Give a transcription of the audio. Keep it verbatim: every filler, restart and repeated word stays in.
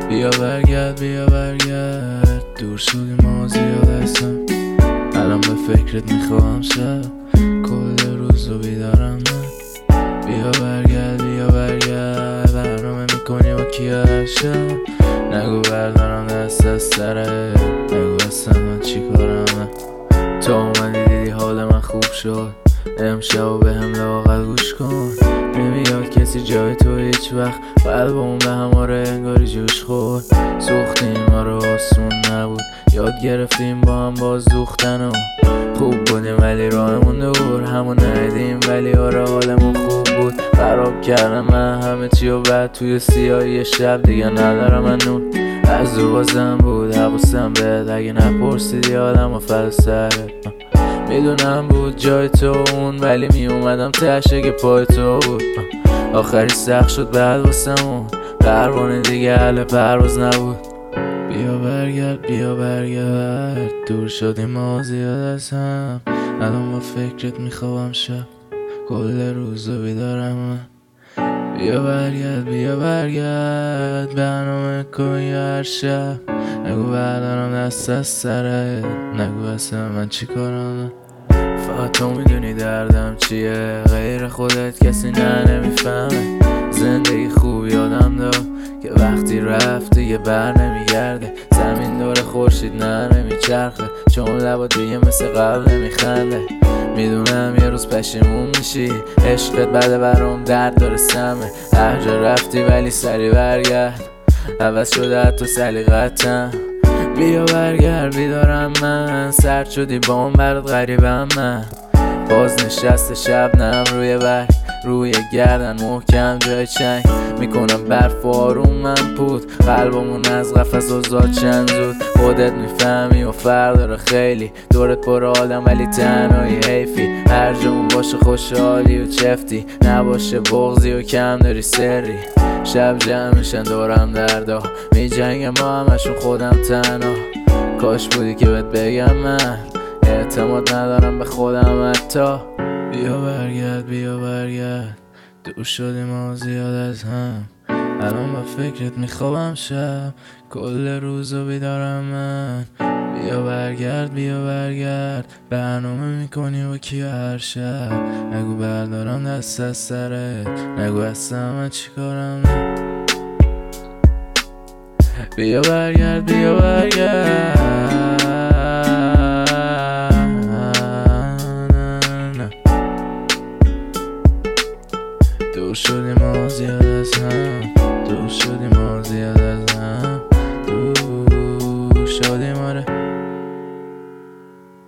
بیا برگرد بیا برگرد، دور شدی ما زیاد هستم. الان به فکرت میخوام شب، کل روز رو بیدارم من. بیا برگرد بیا برگرد، برنامه میکنی با کیا هر شب. نگو بردارم دست از سرت، نگو اصلا من چی کارم من. تو اومدی دیدی حال من خوب شد، امشب به هم لااقل گوش کن. نمیاد کسی جای تو هیچ وقت، قلبمون به هماره انگاری جوش خورد. سوختیم ما رو آسون نبود، یاد گرفتیم با هم باز دوختن و خوب بودیم ولی راهمون دور. همون ندیدیم ولی آره حالمون خوب بود. خراب کردم من همه چی و بعد توی سیاهی شب دیگه ندارم من نون. از دور بازم بود حواسم بهت، اگه نپرسیدی آدم و فل سرت. میدونم بود جای تو اون، ولی می اومدم تشه که پای تو بود. آخری سخت شد بعد واسمون، پروانه دیگه اهل پرواز نبود. بیا برگرد بیا برگرد، دور شدیم ما زیاد از هم. الان با فکرت میخوابم شب، کل روز رو بیدارم من. بیا برگرد بیا برگرد، برنامه کنی هر شب. نگو بردارم دست از سرت، نگو اصلا من چی کارم. فقط تو میدونی دردم چیه، غیر خودت کسی نه نمیفهمه. زندگی خوب یادم داد که وقتی رفت دیگه بر نمیگرده. زمین دور خورشید نه نمیچرخه، چون لبات دیگه مثل قبل نمیخنده. میدونم یه روز پشیمون میشی، عشقت بعد برام درد داره سمه. هر جا رفتی ولی سری برگرد، عوض شده حتی سلیقتم. بیا برگرد بیدارم من، سرد شدی با اون برات غریبم من. باز نشست شبنم روی برگ، روی گردن محکم جای چنگ. میکنم برف و آروم من پود، قلبمون از قفس آزاد چند زود. خودت میفهمی و فرق داره خیلی، دورت پر آدم ولی تنهایی حیفی. هر جامون باشه خوشحالی و چفتی، نباشه بغضی و کم داری سری. شب جمع میشن دورم دردا، می جنگم با همشون خودم تنها. کاش بودی که بهت بگم من اعتماد ندارم به خودم حتی. بیا برگرد بیا برگرد، دور شدیم ما زیاد از هم. الان با فکرت میخوابم شب، کل روز رو بیدارم من. بیا برگرد بیا برگرد، برنامه میکنی با کیا هر شب. نگو بردارم دست از سرت، نگو اصلا من چی کارم. بیا برگرد بیا برگرد، دور شدیم ما زیاد از هم، دور شدیم ما زیاد